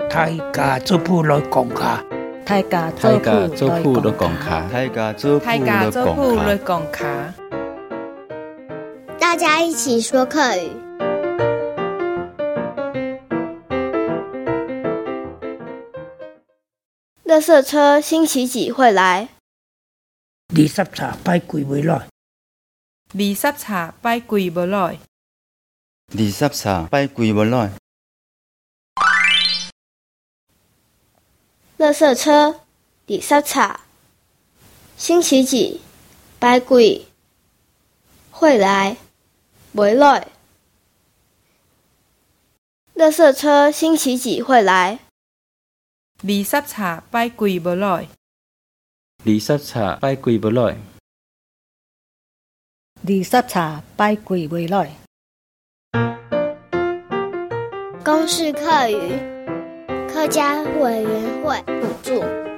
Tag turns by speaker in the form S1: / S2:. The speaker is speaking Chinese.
S1: 大家做譜來講下，
S2: 大家做譜來講下，
S3: 大家一起說客語。垃圾車星期幾會來
S1: ？20茶拜幾會來
S4: ？20茶拜幾會來
S5: ？20茶拜幾會來？
S3: 垃圾車20茶星期幾拜幾會來？會來？垃圾車星期幾會來
S4: ？20茶拜幾會來
S5: ？20茶拜幾會來
S2: ？20茶拜幾會來？
S3: 公視客語客家委員會補助